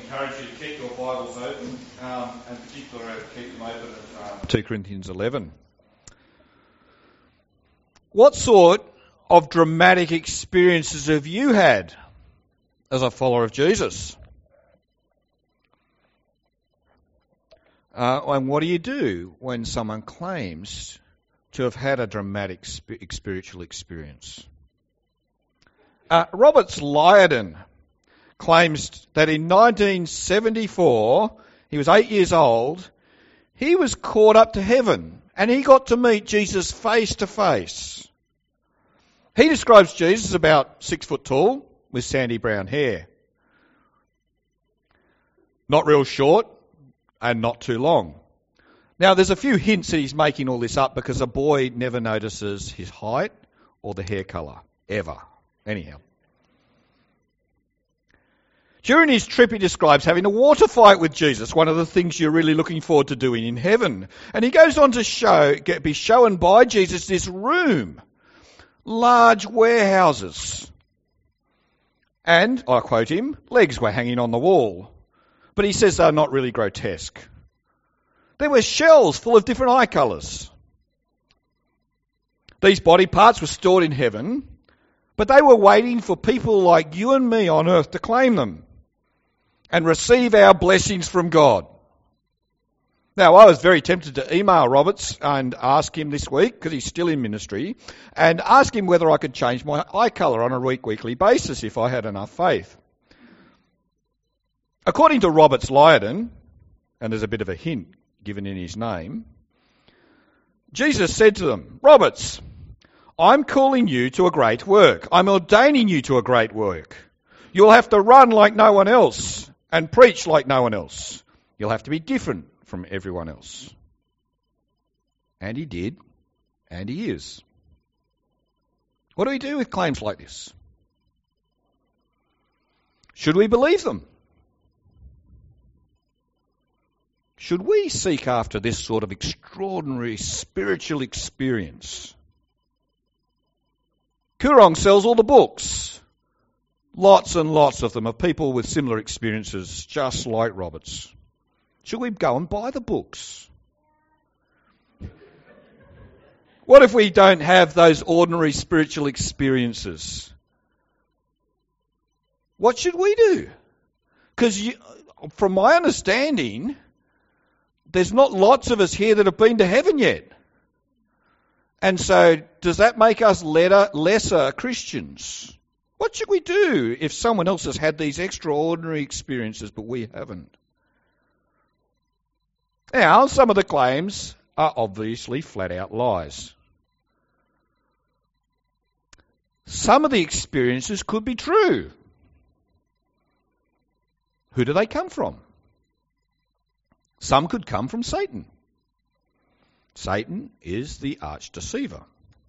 encourage you to keep your Bibles open, and particularly keep them open at 2 Corinthians 11. What sort of dramatic experiences have you had as a follower of Jesus? And what do you do when someone claims to have had a dramatic spiritual experience? Roberts Liardon claims that in 1974, he was 8 years old, he was caught up to heaven and he got to meet Jesus face to face. He describes Jesus as about 6 foot tall with sandy brown hair. Not real short and not too long. Now there's a few hints that he's making all this up because a boy never notices his height or the hair colour, ever. Anyhow. During his trip, he describes having a water fight with Jesus, one of the things you're really looking forward to doing in heaven. And he goes on to be shown by Jesus this room, large warehouses. And, I quote him, legs were hanging on the wall. But he says they're not really grotesque. There were shells full of different eye colours. These body parts were stored in heaven, but they were waiting for people like you and me on earth to claim them and receive our blessings from God. Now, I was very tempted to email Roberts and ask him this week, because he's still in ministry, and ask him whether I could change my eye colour on a weekly basis if I had enough faith. According to Roberts Liardon, and there's a bit of a hint given in his name, Jesus said to them, Roberts, I'm calling you to a great work. I'm ordaining you to a great work. You'll have to run like no one else and preach like no one else. You'll have to be different from everyone else. And he did, and he is. What do we do with claims like this? Should we believe them? Should we seek after this sort of extraordinary spiritual experience? Koorong sells all the books. Lots and lots of them of people with similar experiences, just like Roberts. Should we go and buy the books? What if we don't have those ordinary spiritual experiences? What should we do? Because from my understanding, there's not lots of us here that have been to heaven yet. And so does that make us lesser Christians? What should we do if someone else has had these extraordinary experiences but we haven't? Now, some of the claims are obviously flat out lies. Some of the experiences could be true. Who do they come from? Some could come from Satan. Satan is the arch deceiver.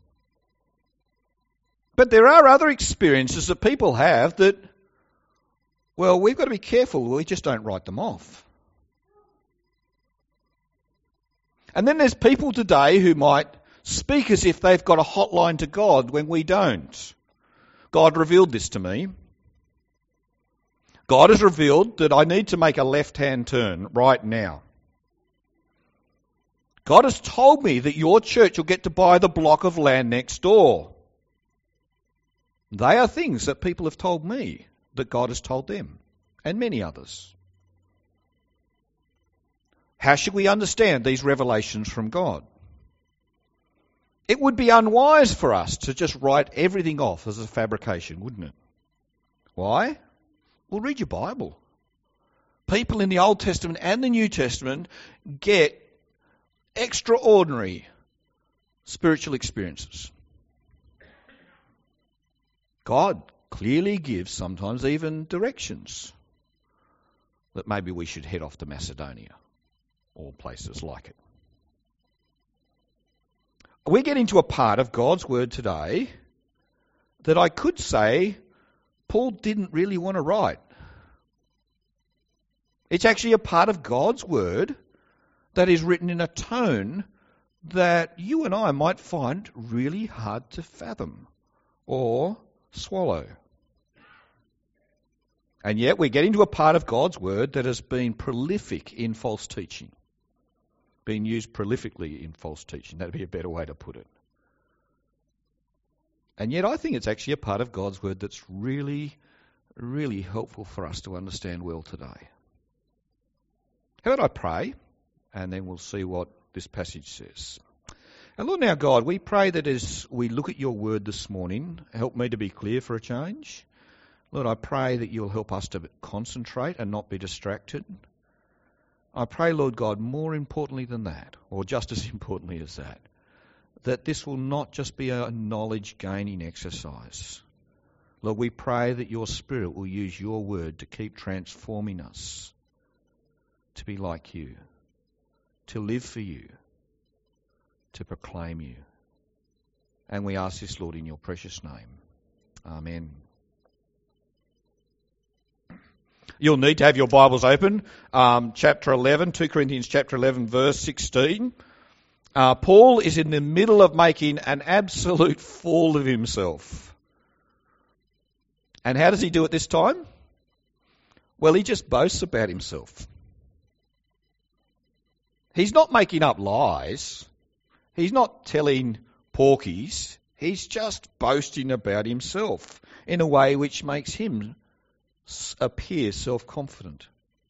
But there are other experiences that people have that, well, we've got to be careful. We just don't write them off. And then there's people today who might speak as if they've got a hotline to God when we don't. God revealed this to me. God has revealed that I need to make a left-hand turn right now. God has told me that your church will get to buy the block of land next door. They are things that people have told me that God has told them, and many others. How should we understand these revelations from God? It would be unwise for us to just write everything off as a fabrication, wouldn't it? Why? Well, read your Bible. People in the Old Testament and the New Testament get extraordinary spiritual experiences. God clearly gives sometimes even directions that maybe we should head off to Macedonia or places like it. We get into a part of God's Word today that I could say Paul didn't really want to write. It's actually a part of God's Word that is written in a tone that you and I might find really hard to fathom or swallow. And yet we get into a part of God's word that has been prolific in false teaching. Been used prolifically in false teaching. That'd be a better way to put it. And yet I think it's actually a part of God's word that's really, really helpful for us to understand well today. How about I pray, and then we'll see what this passage says. And Lord, now God, we pray that as we look at your word this morning, help me to be clear for a change. Lord, I pray that you'll help us to concentrate and not be distracted. I pray, Lord God, more importantly than that, or just as importantly as that this will not just be a knowledge-gaining exercise. Lord, we pray that your Spirit will use your word to keep transforming us, to be like you, to live for you, to proclaim you. And we ask this, Lord, in your precious name. Amen. You'll need to have your Bibles open. Chapter 11, 2 Corinthians chapter 11, verse 16. Paul is in the middle of making an absolute fool of himself. And how does he do it this time? Well, he just boasts about himself. He's not making up lies. He's not telling porkies. He's just boasting about himself in a way which makes him appear self-confident.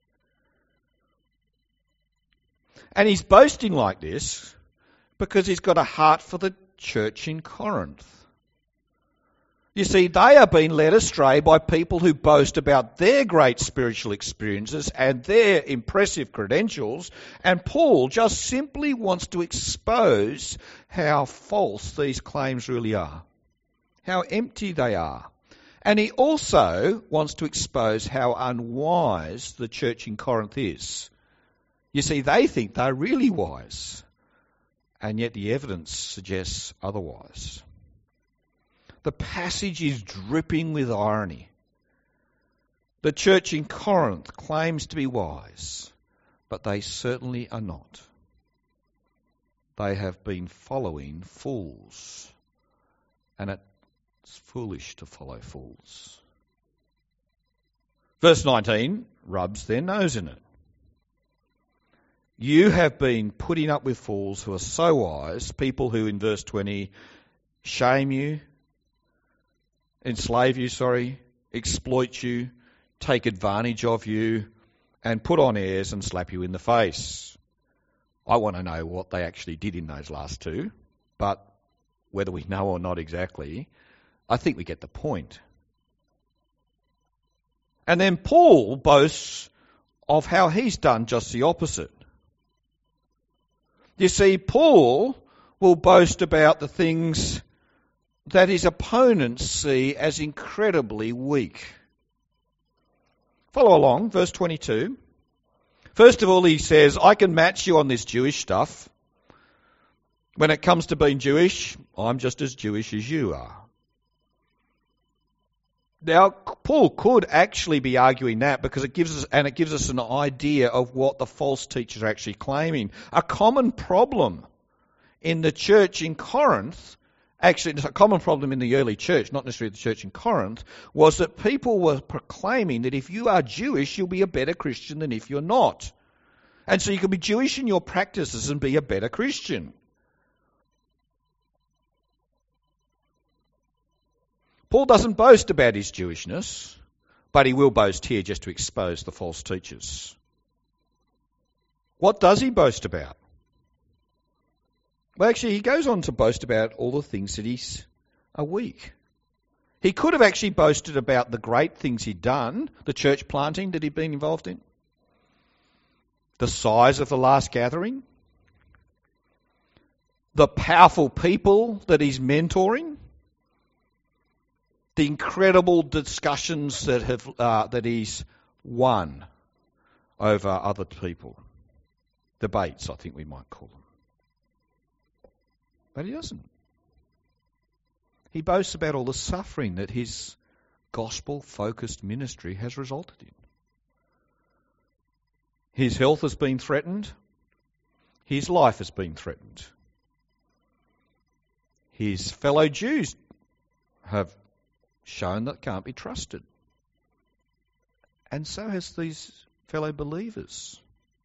And he's boasting like this because he's got a heart for the church in Corinth. You see, they are being led astray by people who boast about their great spiritual experiences and their impressive credentials, and Paul just simply wants to expose how false these claims really are, how empty they are. And he also wants to expose how unwise the church in Corinth is. You see, they think they're really wise, and yet the evidence suggests otherwise. The passage is dripping with irony. The church in Corinth claims to be wise, but they certainly are not. They have been following fools, and it's foolish to follow fools. Verse 19 rubs their nose in it. You have been putting up with fools who are so wise, people who in verse 20 shame you, enslave you, exploit you, take advantage of you, and put on airs and slap you in the face. I want to know what they actually did in those last two, but whether we know or not exactly, I think we get the point. And then Paul boasts of how he's done just the opposite. You see, Paul will boast about the things that his opponents see as incredibly weak. Follow along, verse 22. First of all, he says, I can match you on this Jewish stuff. When it comes to being Jewish, I'm just as Jewish as you are. Now, Paul could actually be arguing that because it gives us an idea of what the false teachers are actually claiming. A common problem in the church in Corinth, actually it's a common problem in the early church, not necessarily the church in Corinth, was that people were proclaiming that if you are Jewish, you'll be a better Christian than if you're not. And so you can be Jewish in your practices and be a better Christian. Paul doesn't boast about his Jewishness, but he will boast here just to expose the false teachers. What does he boast about? Well, actually, he goes on to boast about all the things that are weak. He could have actually boasted about the great things he'd done, the church planting that he'd been involved in, the size of the last gathering, the powerful people that he's mentoring, the incredible discussions that he's won over other people. Debates, I think we might call them. But he doesn't. He boasts about all the suffering that his gospel-focused ministry has resulted in. His health has been threatened. His life has been threatened. His fellow Jews have shown that can't be trusted. And so has these fellow believers.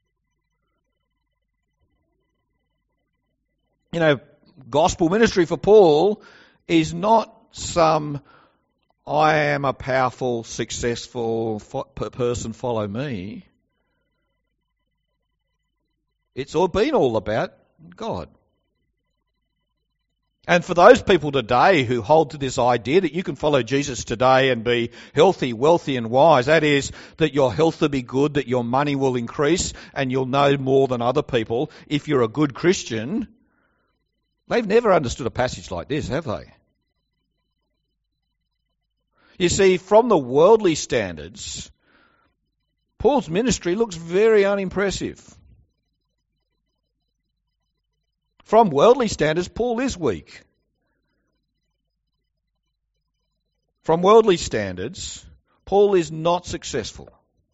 You know, gospel ministry for Paul is not some, I am a powerful, successful person, follow me. It's all been all about God. And for those people today who hold to this idea that you can follow Jesus today and be healthy, wealthy and wise, that is, that your health will be good, that your money will increase and you'll know more than other people if you're a good Christian, they've never understood a passage like this, have they? You see, from the worldly standards, Paul's ministry looks very unimpressive. From worldly standards, Paul is weak. From worldly standards, Paul is not successful.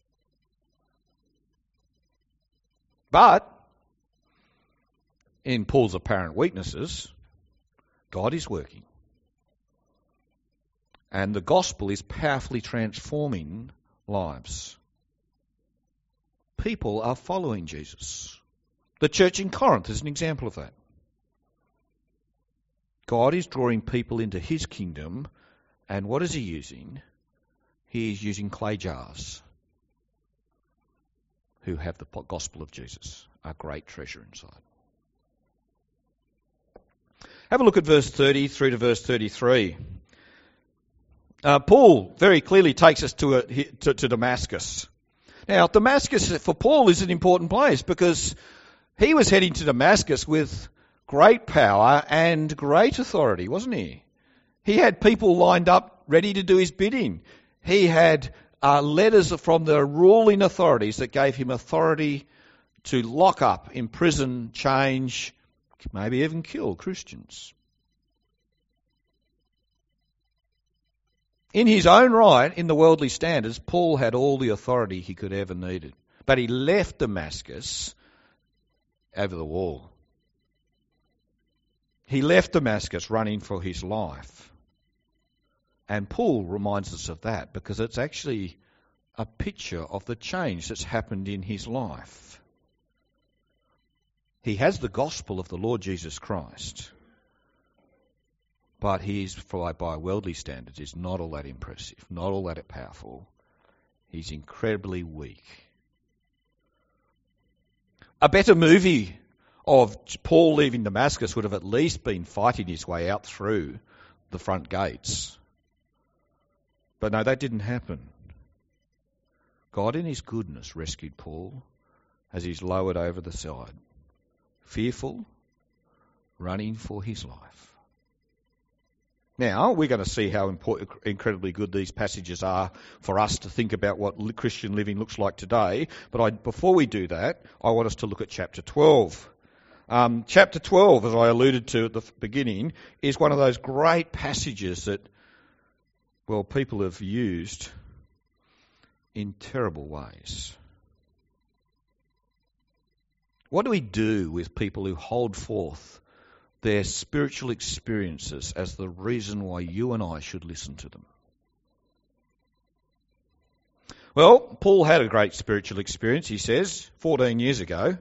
But, in Paul's apparent weaknesses, God is working. And the gospel is powerfully transforming lives. People are following Jesus. The church in Corinth is an example of that. God is drawing people into his kingdom, and what is he using? He is using clay jars who have the gospel of Jesus, a great treasure inside. Have a look at verse 30 through to verse 33. Paul very clearly takes us to Damascus. Now, Damascus for Paul is an important place because he was heading to Damascus with great power and great authority, wasn't he? He had people lined up ready to do his bidding. He had letters from the ruling authorities that gave him authority to lock up, imprison, change, maybe even kill Christians. In his own right, in the worldly standards, Paul had all the authority he could ever needed. But he left Damascus over the wall. He left Damascus running for his life. And Paul reminds us of that because it's actually a picture of the change that's happened in his life. He has the gospel of the Lord Jesus Christ, but he's, by worldly standards, is not all that impressive, not all that powerful. He's incredibly weak. A better movie of Paul leaving Damascus would have at least been fighting his way out through the front gates. But no, that didn't happen. God in his goodness rescued Paul as he's lowered over the side, fearful, running for his life. Now, we're going to see how incredibly good these passages are for us to think about what Christian living looks like today. But before we do that, I want us to look at chapter 12. Chapter 12, as I alluded to at the beginning, is one of those great passages that, well, people have used in terrible ways. What do we do with people who hold forth their spiritual experiences as the reason why you and I should listen to them? Well, Paul had a great spiritual experience, he says, 14 years ago.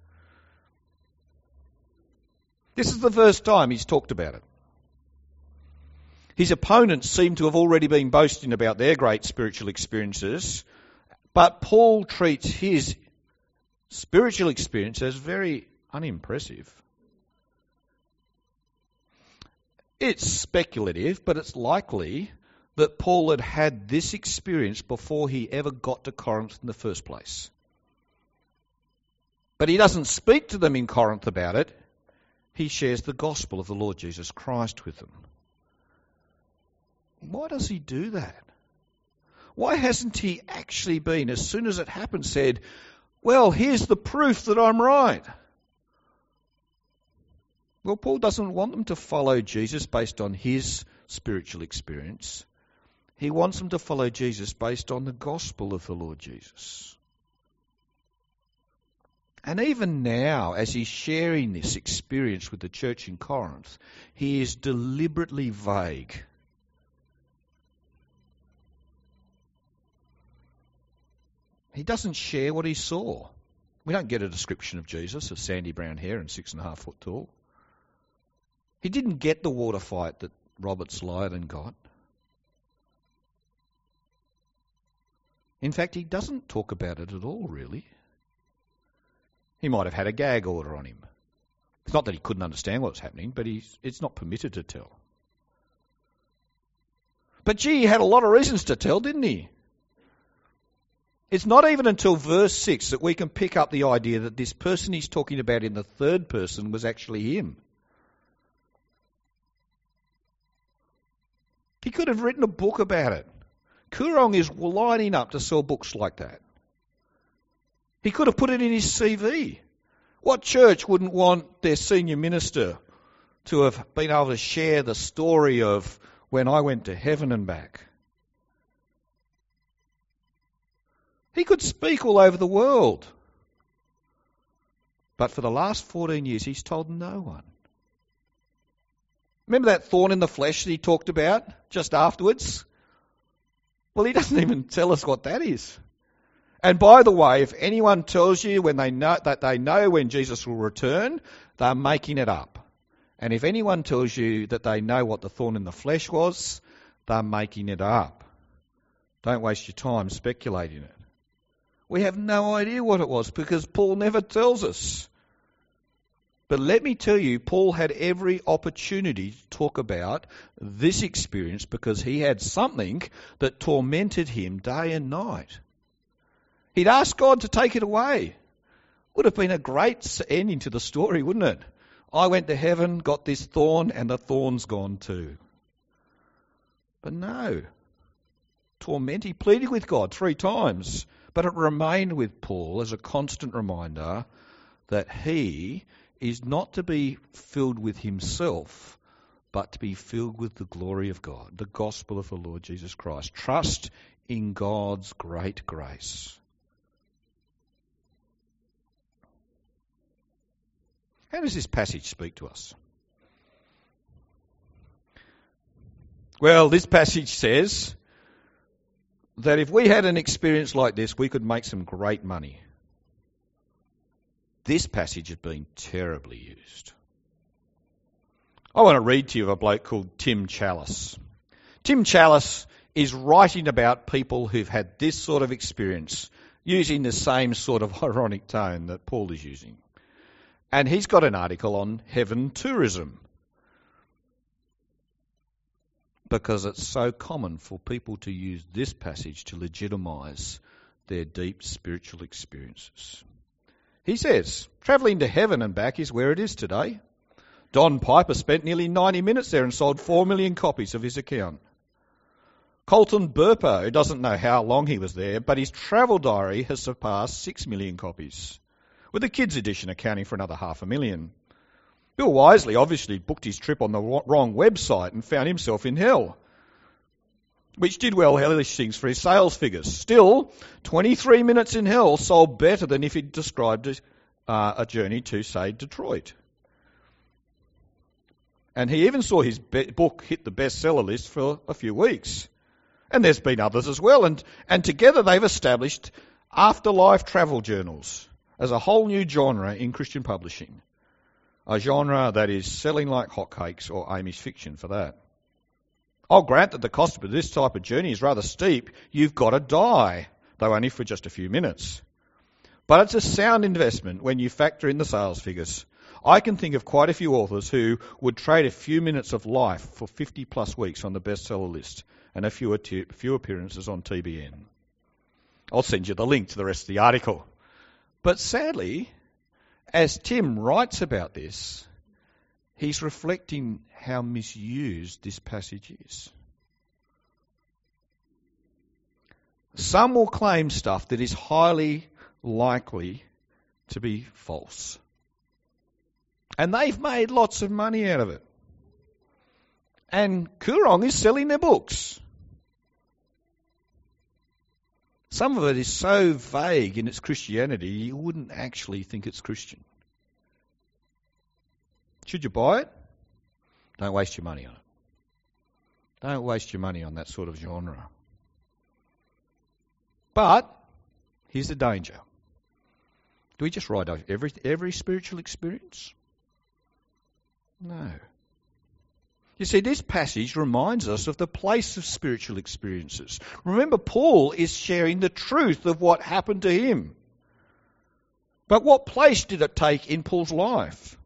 This is the first time he's talked about it. His opponents seem to have already been boasting about their great spiritual experiences, but Paul treats his spiritual experience as very unimpressive. It's speculative, but it's likely that Paul had had this experience before he ever got to Corinth in the first place. But he doesn't speak to them in Corinth about it. He shares the gospel of the Lord Jesus Christ with them. Why does he do that? Why hasn't he actually been, as soon as it happened, said, well, here's the proof that I'm right? Well, Paul doesn't want them to follow Jesus based on his spiritual experience. He wants them to follow Jesus based on the gospel of the Lord Jesus. And even now, as he's sharing this experience with the church in Corinth, he is deliberately vague. He doesn't share what he saw. We don't get a description of Jesus of sandy brown hair and 6.5 foot tall. He didn't get the water fight that Roberts Lydon got. In fact, he doesn't talk about it at all, really. He might have had a gag order on him. It's not that he couldn't understand what was happening, but it's not permitted to tell. But gee, he had a lot of reasons to tell, didn't he? It's not even until verse 6 that we can pick up the idea that this person he's talking about in the third person was actually him. He could have written a book about it. Coorong is lining up to sell books like that. He could have put it in his CV. What church wouldn't want their senior minister to have been able to share the story of when I went to heaven and back? He could speak all over the world. But for the last 14 years, he's told no one. Remember that thorn in the flesh that he talked about just afterwards? Well, he doesn't even tell us what that is. And by the way, if anyone tells you when they know when Jesus will return, they're making it up. And if anyone tells you that they know what the thorn in the flesh was, they're making it up. Don't waste your time speculating it. We have no idea what it was because Paul never tells us. But let me tell you, Paul had every opportunity to talk about this experience because he had something that tormented him day and night. He'd asked God to take it away. Would have been a great ending to the story, wouldn't it? I went to heaven, got this thorn, and the thorn's gone too. But no. He pleaded with God 3 times, but it remained with Paul as a constant reminder that he is not to be filled with himself, but to be filled with the glory of God, the gospel of the Lord Jesus Christ. Trust in God's great grace. How does this passage speak to us? Well, this passage says that if we had an experience like this, we could make some great money. This passage has been terribly used. I want to read to you of a bloke called Tim Challies. Tim Challies is writing about people who've had this sort of experience using the same sort of ironic tone that Paul is using. And he's got an article on heaven tourism because it's so common for people to use this passage to legitimise their deep spiritual experiences. He says, travelling to heaven and back is where it is today. Don Piper spent nearly 90 minutes there and sold 4 million copies of his account. Colton Burpo doesn't know how long he was there, but his travel diary has surpassed 6 million copies, with the kids' edition accounting for another 500,000. Bill Wisely obviously booked his trip on the wrong website and found himself in hell, which did well hellish things for his sales figures. Still, 23 minutes in hell sold better than if he'd described a journey to, say, Detroit. And he even saw his book hit the bestseller list for a few weeks. And there's been others as well. And together they've established afterlife travel journals as a whole new genre in Christian publishing. A genre that is selling like hotcakes, or Amish fiction for that. I'll grant that the cost of this type of journey is rather steep. You've got to die, though only for just a few minutes. But it's a sound investment when you factor in the sales figures. I can think of quite a few authors who would trade a few minutes of life for 50 plus weeks on the bestseller list and a few appearances on TBN. I'll send you the link to the rest of the article. But sadly, as Tim writes about this, he's reflecting how misused this passage is. Some will claim stuff that is highly likely to be false. And they've made lots of money out of it. And Coorong is selling their books. Some of it is so vague in its Christianity, you wouldn't actually think it's Christian. Should you buy it? Don't waste your money on it. Don't waste your money on that sort of genre. But Here's the danger. Do we just write off every spiritual experience? No. You see, this passage reminds us of the place of spiritual experiences. Remember, Paul is sharing the truth of what happened to him. But what place did it take in Paul's life?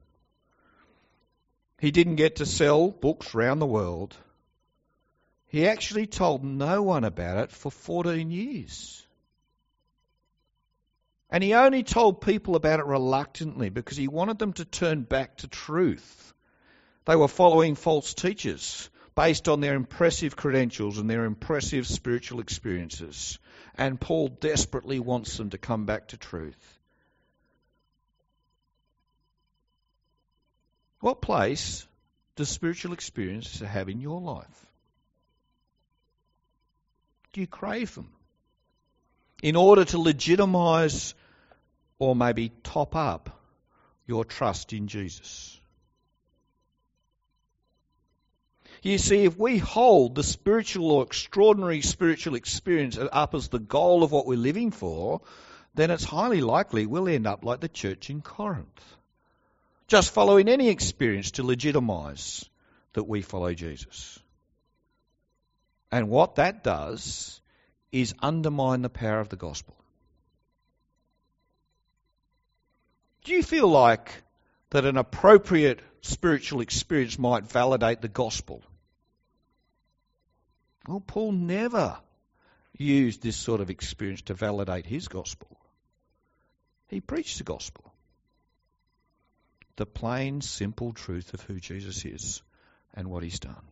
He didn't get to sell books around the world. He actually told no one about it for 14 years. And he only told people about it reluctantly because he wanted them to turn back to truth. They were following false teachers based on their impressive credentials and their impressive spiritual experiences. And Paul desperately wants them to come back to truth. What place does spiritual experience have in your life? Do you crave them in order to legitimise or maybe top up your trust in Jesus? You see, if we hold the spiritual or extraordinary spiritual experience up as the goal of what we're living for, then it's highly likely we'll end up like the church in Corinth, just following any experience to legitimise that we follow Jesus. And what that does is undermine the power of the gospel. Do you feel like that an appropriate spiritual experience might validate the gospel? Well, Paul never used this sort of experience to validate his gospel. He preached the gospel. The plain, simple truth of who Jesus is and what he's done.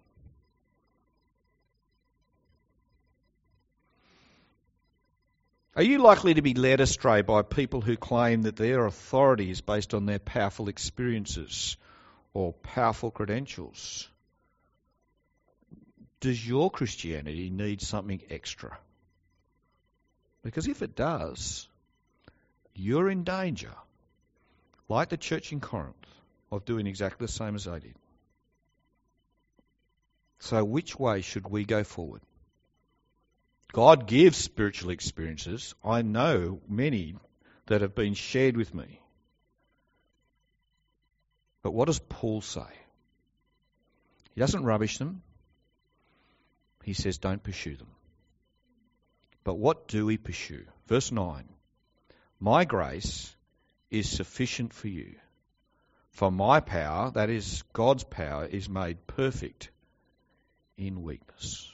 Are you likely to be led astray by people who claim that their authority is based on their powerful experiences or powerful credentials? Does your Christianity need something extra? Because if it does, you're in danger, like the church in Corinth, of doing exactly the same as they did. So which way should we go forward? God gives spiritual experiences. I know many that have been shared with me. But what does Paul say? He doesn't rubbish them. He says don't pursue them. But what do we pursue? Verse 9. My grace is sufficient for you. For my power, that is God's power, is made perfect in weakness.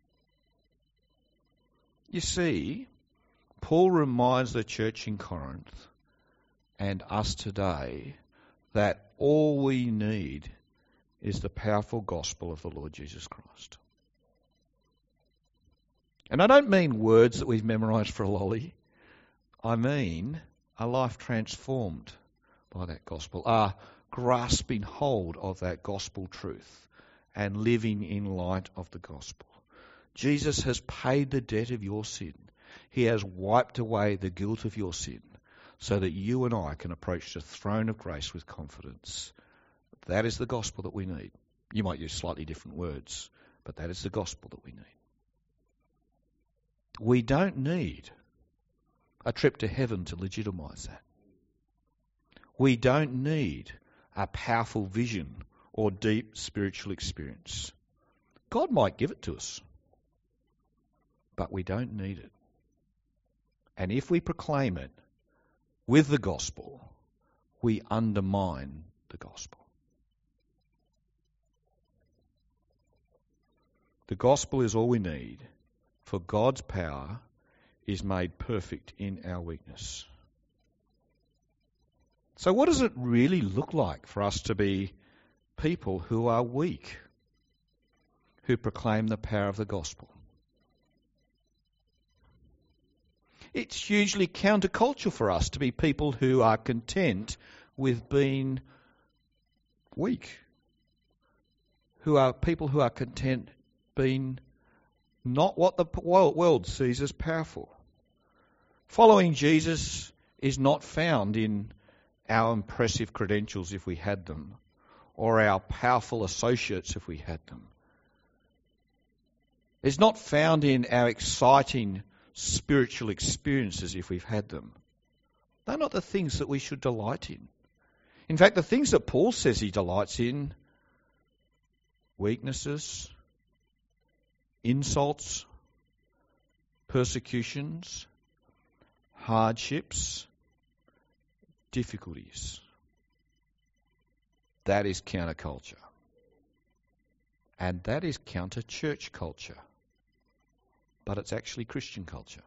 You see, Paul reminds the church in Corinth and us today that all we need is the powerful gospel of the Lord Jesus Christ. And I don't mean words that we've memorised for a lolly. I mean a life transformed by that gospel, a grasping hold of that gospel truth and living in light of the gospel. Jesus has paid the debt of your sin. He has wiped away the guilt of your sin so that you and I can approach the throne of grace with confidence. That is the gospel that we need. You might use slightly different words, but that is the gospel that we need. We don't need a trip to heaven to legitimise that. We don't need a powerful vision or deep spiritual experience. God might give it to us, but we don't need it. And if we proclaim it with the gospel, we undermine the gospel. The gospel is all we need, for God's power is made perfect in our weakness. So what does it really look like for us to be people who are weak, who proclaim the power of the gospel? It's hugely countercultural for us to be people who are content with being weak, who are people who are content being not what the world sees as powerful. Following Jesus is not found in our impressive credentials if we had them, or our powerful associates if we had them. It's not found in our exciting spiritual experiences if we've had them. They're not the things that we should delight in. In fact, the things that Paul says he delights in, weaknesses, insults, persecutions, hardships, difficulties. That is counterculture. And that is counter-church culture. But it's actually Christian culture.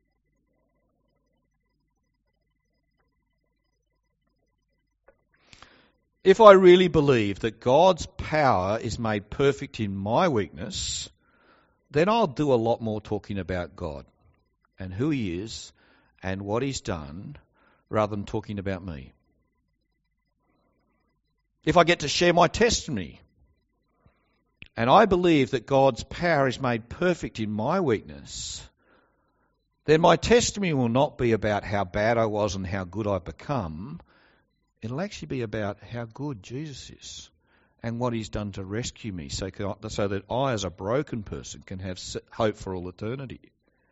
If I really believe that God's power is made perfect in my weakness, then I'll do a lot more talking about God and who He is and what He's done rather than talking about me. If I get to share my testimony and I believe that God's power is made perfect in my weakness, then my testimony will not be about how bad I was and how good I've become. It'll actually be about how good Jesus is and what He's done to rescue me so that I, as a broken person, can have hope for all eternity.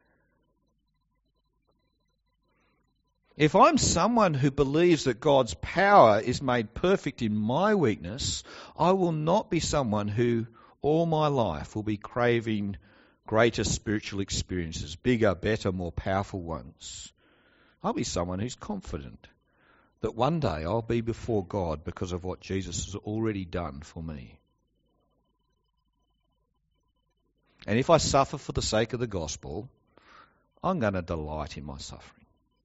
If I'm someone who believes that God's power is made perfect in my weakness, I will not be someone who all my life will be craving greater spiritual experiences, bigger, better, more powerful ones. I'll be someone who's confident that one day I'll be before God because of what Jesus has already done for me. And if I suffer for the sake of the gospel, I'm going to delight in my suffering.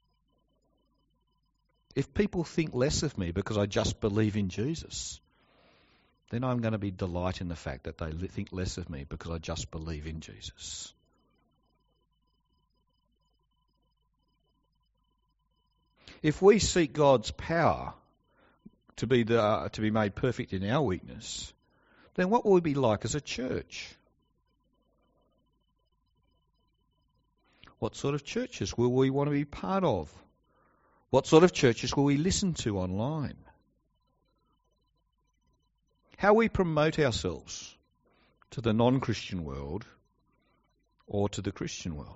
If people think less of me because I just believe in Jesus, then I'm going to be delight in the fact that they think less of me because I just believe in Jesus. If we seek God's power to be made perfect in our weakness, then what will we be like as a church? What sort of churches will we want to be part of? What sort of churches will we listen to online? How we promote ourselves to the non-Christian world or to the Christian world?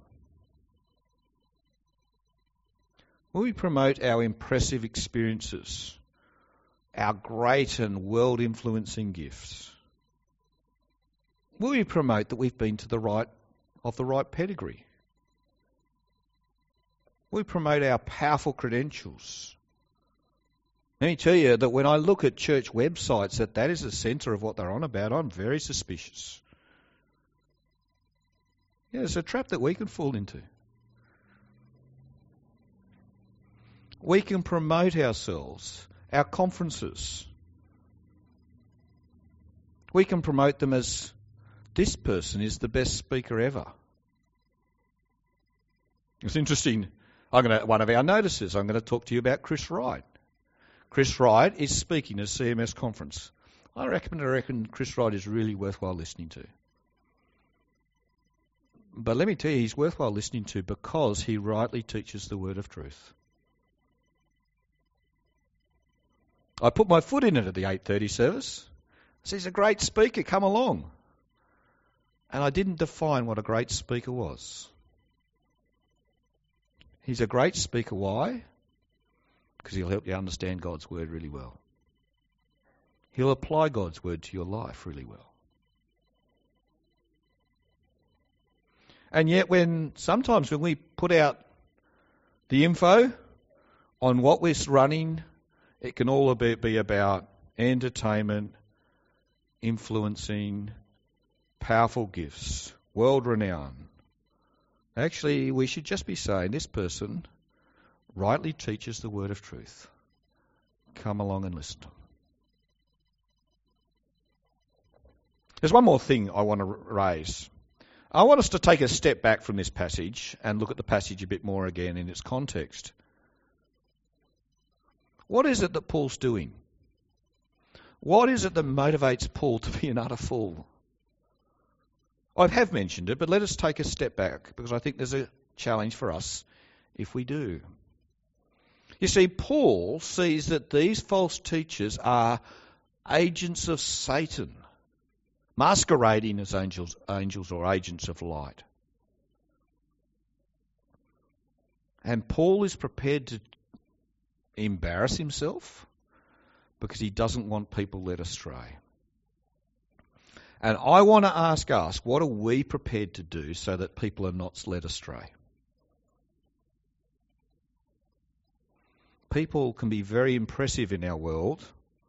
Will we promote our impressive experiences, our great and world-influencing gifts? Will we promote that we've been of the right pedigree? Will we promote our powerful credentials? Let me tell you that when I look at church websites that is the centre of what they're on about, I'm very suspicious. Yeah, it's a trap that we can fall into. We can promote ourselves, our conferences. We can promote them as this person is the best speaker ever. It's interesting. One of our notices, I'm going to talk to you about Chris Wright. Chris Wright is speaking at CMS conference. I reckon Chris Wright is really worthwhile listening to. But let me tell you, he's worthwhile listening to because he rightly teaches the word of truth. I put my foot in it at the 8:30 service. I said, he's a great speaker, come along. And I didn't define what a great speaker was. He's a great speaker. Why? Because he'll help you understand God's word really well. He'll apply God's word to your life really well. And yet sometimes when we put out the info on what we're running, it can all be about entertainment, influencing, powerful gifts, world renown. Actually, we should just be saying this person rightly teaches the word of truth. Come along and listen to them. There's one more thing I want to raise. I want us to take a step back from this passage and look at the passage a bit more again in its context. What is it that Paul's doing? What is it that motivates Paul to be an utter fool? I have mentioned it, but let us take a step back because I think there's a challenge for us if we do. You see, Paul sees that these false teachers are agents of Satan, masquerading as angels or agents of light. And Paul is prepared to embarrass himself because he doesn't want people led astray. And I want to ask us, what are we prepared to do so that people are not led astray? People can be very impressive in our world,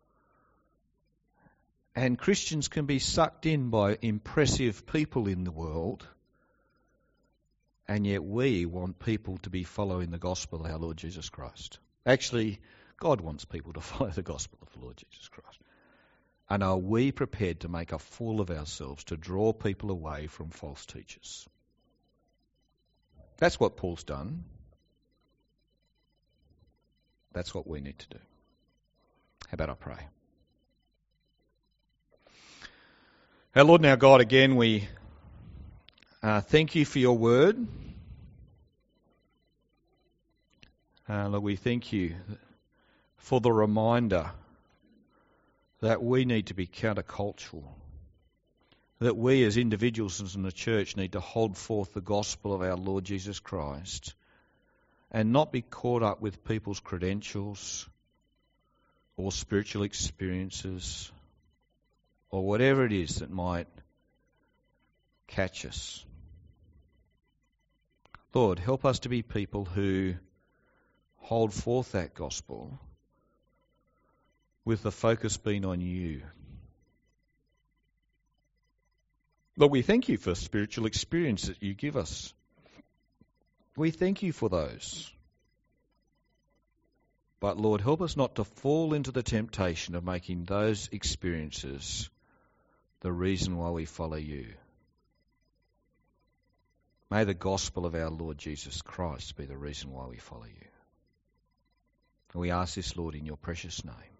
and Christians can be sucked in by impressive people in the world, and yet we want people to be following the gospel of our Lord Jesus Christ. Actually, God wants people to follow the gospel of the Lord Jesus Christ. And are we prepared to make a fool of ourselves to draw people away from false teachers? That's what Paul's done. That's what we need to do. How about I pray? Our Lord and our God, again, we thank you for your word. Lord, we thank you for the reminder that we need to be countercultural, that we as individuals and in the church need to hold forth the gospel of our Lord Jesus Christ and not be caught up with people's credentials or spiritual experiences or whatever it is that might catch us. Lord, help us to be people who hold forth that gospel with the focus being on you. Lord, we thank you for spiritual experience that you give us. We thank you for those. But Lord, help us not to fall into the temptation of making those experiences the reason why we follow you. May the gospel of our Lord Jesus Christ be the reason why we follow you. And we ask this, Lord, in your precious name.